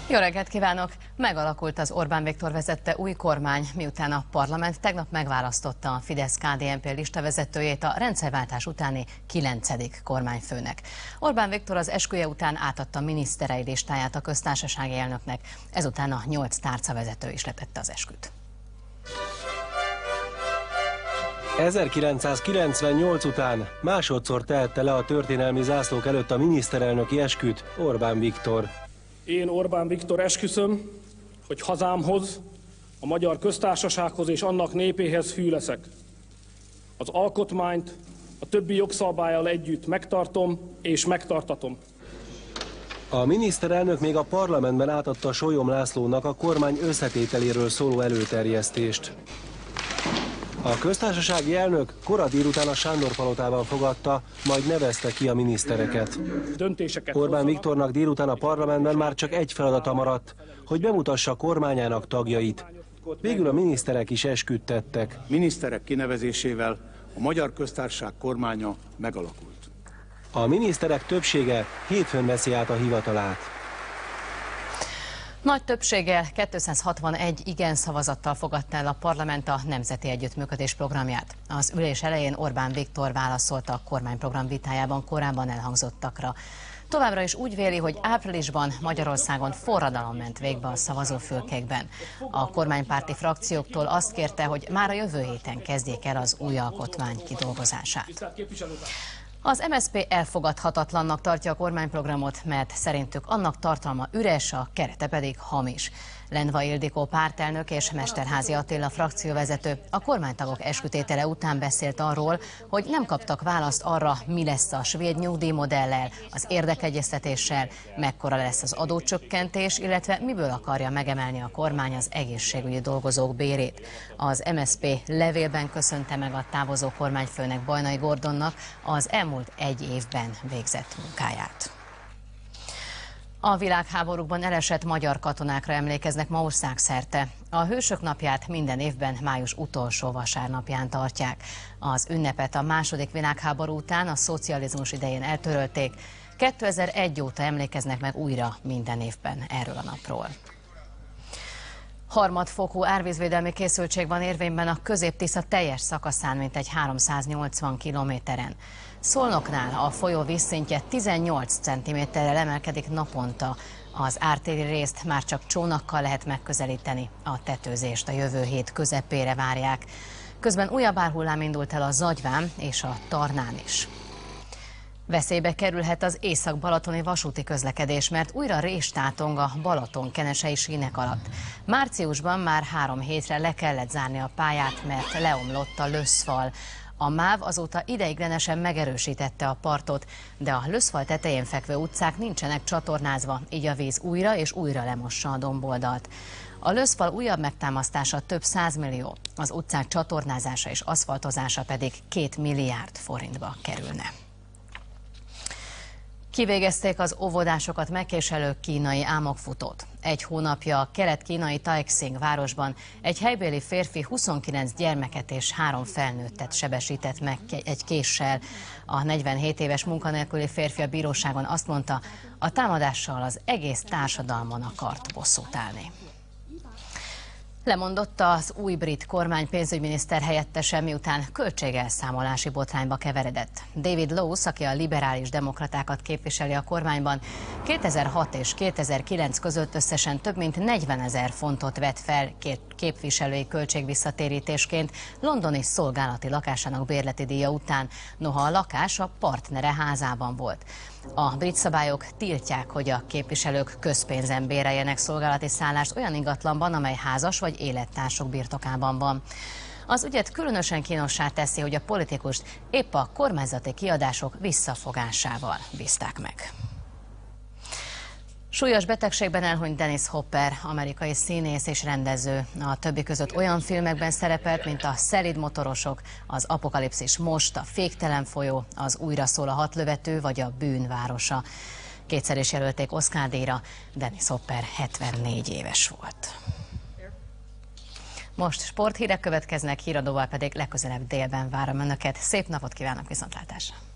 Jó reggelt kívánok! Megalakult az Orbán Viktor vezette új kormány, miután a parlament tegnap megválasztotta a Fidesz-KDNP listavezetőjét a rendszerváltás utáni 9. kormányfőnek. Orbán Viktor az esküje után átadta miniszterei listáját a köztársasági elnöknek, ezután a 8 tárcavezető is letette az esküt. 1998 után másodszor tehette le a történelmi zászlók előtt a miniszterelnöki esküt Orbán Viktor. Én, Orbán Viktor, esküszöm, hogy hazámhoz, a Magyar Köztársasághoz és annak népéhez hű leszek. Az alkotmányt a többi jogszabállyal együtt megtartom és megtartatom. A miniszterelnök még a parlamentben átadta Sólyom Lászlónak a kormány összetételéről szóló előterjesztést. A köztársasági elnök kora délután a Sándor-palotában fogadta, majd nevezte ki a minisztereket. Orbán Viktornak délután a parlamentben már csak egy feladata maradt, hogy bemutassa kormányának tagjait. Végül a miniszterek is esküt tettek. Miniszterek kinevezésével a Magyar Köztársaság kormánya megalakult. A miniszterek többsége hétfőn veszi át a hivatalát. Nagy többséggel, 261 igen szavazattal fogadta el a parlament a Nemzeti Együttműködés programját. Az ülés elején Orbán Viktor válaszolt a kormányprogram vitájában korábban elhangzottakra. Továbbra is úgy véli, hogy áprilisban Magyarországon forradalom ment végbe a szavazófülkékben. A kormánypárti frakcióktól azt kérte, hogy már a jövő héten kezdjék el az új alkotmány kidolgozását. Az MSZP elfogadhatatlannak tartja a kormányprogramot, mert szerintük annak tartalma üres, a kerete pedig hamis. Lendvai Ildikó pártelnök és Mesterházy Attila frakcióvezető a kormánytagok eskütétele után beszélt arról, hogy nem kaptak választ arra, mi lesz a svéd nyugdíjmodellel, az érdekegyeztetéssel, mekkora lesz az adócsökkentés, illetve miből akarja megemelni a kormány az egészségügyi dolgozók bérét. Az MSZP levélben köszönte meg a távozó kormányfőnek, Bajnai Gordonnak az elmúlt egy évben végzett munkáját. A világháborúkban elesett magyar katonákra emlékeznek ma országszerte. A Hősök napját minden évben május utolsó vasárnapján tartják. Az ünnepet a II. Világháború után a szocializmus idején eltörölték. 2001 óta emlékeznek meg újra minden évben erről a napról. Harmadfokú árvízvédelmi készültség van érvényben a Közép-Tisza teljes szakaszán, mintegy 380 kilométeren. Szolnoknál a folyó vízszintje 18 cm-rel emelkedik naponta. Az ártéri részt már csak csónakkal lehet megközelíteni, a tetőzést a jövő hét közepére várják. Közben újabb árhullám indult el a Zagyván és a Tarnán is. Veszélybe kerülhet az észak-balatoni vasúti közlekedés, mert újra rés tátong a Balaton-kenesei sínek alatt. Márciusban már 3 hétre le kellett zárni a pályát, mert leomlott a löszfal. A MÁV azóta ideiglenesen megerősítette a partot, de a löszfal tetején fekvő utcák nincsenek csatornázva, így a víz újra és újra lemossa a domboldalt. A löszfal újabb megtámasztása több 100 millió, az utcák csatornázása és aszfaltozása pedig 2 milliárd forintba kerülne. Kivégezték az óvodásokat megkéselő kínai álmokfutót. Egy hónapja a kelet-kínai Taixing városban egy helybéli férfi 29 gyermeket és 3 felnőttet sebesített meg egy késsel. A 47 éves munkanélküli férfi a bíróságon azt mondta, a támadással az egész társadalmon akart bosszút állni. Lemondott az új brit kormány pénzügyminiszter helyettese, miután költségelszámolási botrányba keveredett. David Lowes, aki a liberális demokratákat képviseli a kormányban, 2006 és 2009 között összesen több mint 40 000 fontot vett fel képviselői költségvisszatérítésként londoni szolgálati lakásának bérleti díja után, noha a lakás a partnere házában volt. A brit szabályok tiltják, hogy a képviselők közpénzen béreljenek szolgálati szállást olyan ingatlanban, amely házas vagy élettársok birtokában van. Az ügyet különösen kínossá teszi, hogy a politikust épp a kormányzati kiadások visszafogásával bízták meg. Súlyos betegségben elhunyt Dennis Hopper, amerikai színész és rendező. A többi között olyan filmekben szerepelt, mint a Szelíd motorosok, az Apokalipszis most, a Féktelen folyó, az Újra szól a hadlövető vagy a Bűn városa. Kétszer is jelölték Oscar-díjra, Dennis Hopper 74 éves volt. Most sporthírek következnek, híradóval pedig legközelebb délben várom önöket. Szép napot kívánok, viszontlátásra!